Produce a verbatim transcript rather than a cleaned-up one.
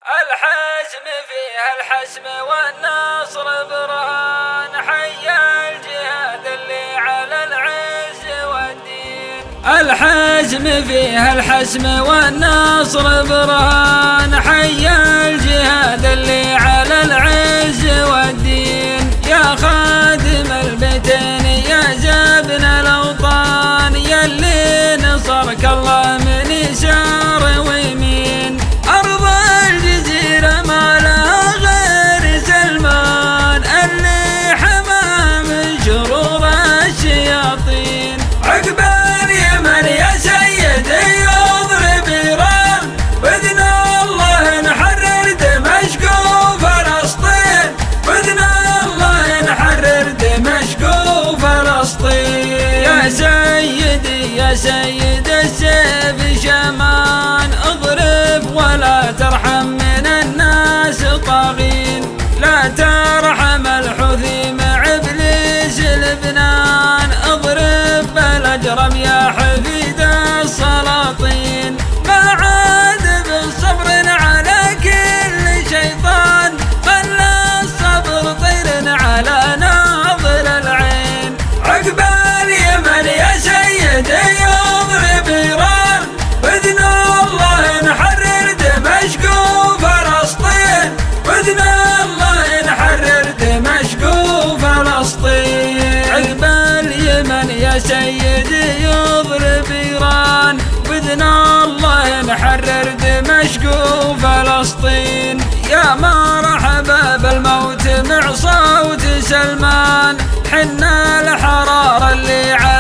الحزم فيها الحسم والنصر برهان، حي الجهاد اللي على العز والدين. الحزم فيها الحسم والنصر برهان، حي الجهاد اللي على العز والدين. يا خادم البيتين يا زابن الأوطان، يلي نصرك الله من يسار ويمين. أرض الجزيرة ما لها غير سلمان، اللي حماها من شرور الشياطين. عقب اليمن يا سيدي يضرب إيران، بإذن الله نحرر دمشق وفلسطين، بإذن الله نحرر دمشق وفلسطين. يا سيدي يا سيد السيف شمان، اضرب ولا ترحم من الناس طاغين. لا ترحم الحوثي مع ابليس لبنان، اضرب بالاجرم يا حفيد السلاطين. ما عاد بالصبر على كل شيطان، خلى الصبر طير على ناظر العين. عقب اليمن يا سيدي يضرب إيران، بإذن الله نحرر دمشق وفلسطين، بإذن الله نحرر دمشق وفلسطين. عقب اليمن يا سيدي يضرب إيران، بإذن الله نحرر دمشق وفلسطين. يا مرحبا بالموت مع صوت سلمان، حنا الحرارة اللي